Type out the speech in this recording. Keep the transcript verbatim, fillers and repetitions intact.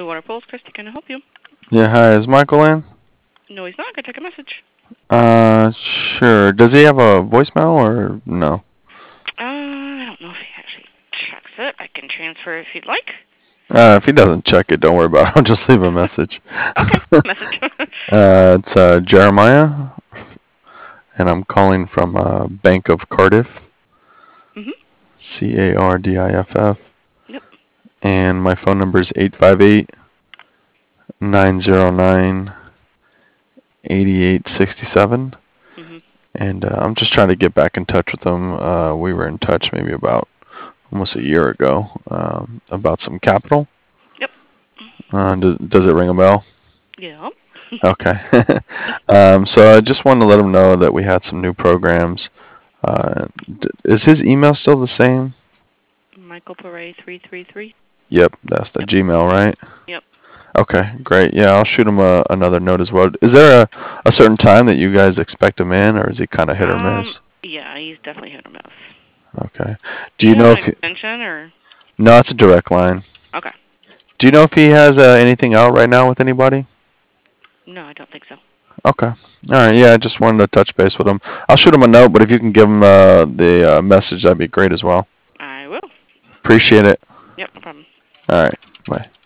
Blue Water Pools. Christy, can I help you? Yeah, hi. Is Michael in? No, he's not. Can I take a message? Uh, sure. Does he have a voicemail or no? Uh, I don't know if he actually checks it. I can transfer if you'd like. Uh, if he doesn't check it, don't worry about it. I'll just leave a message. Okay, message. uh, it's uh, Jeremiah, and I'm calling from uh, Bank of Cardiff. Mhm. C A R D I F F. Yep. And my phone number is eight five eight, nine zero nine, eight eight six seven. Mhm. And uh, I'm just trying to get back in touch with them. Uh, we were in touch maybe about almost a year ago um, about some capital. Yep. Uh, does, does it ring a bell? Yeah. Okay. um, so I just wanted to let him know that we had some new programs. Uh, d- is his email still the same? Michael Pare three three three. Yep, that's the Yep. Gmail, right? Yep. Okay, great. Yeah, I'll shoot him a, another note as well. Is there a, a certain time that you guys expect him in, or is he kind of hit or Um. miss? Yeah, he's definitely hit or miss. Okay. Do Do you you have know an if he, extension or? no, it's a direct line. Okay. Do you know if he has uh, anything out right now with anybody? No, I don't think so. Okay. All right. Yeah, I just wanted to touch base with him. I'll shoot him a note, but if you can give him uh, the uh, message, that'd be great as well. I will. Appreciate it. Yep. No problem. All right. Bye.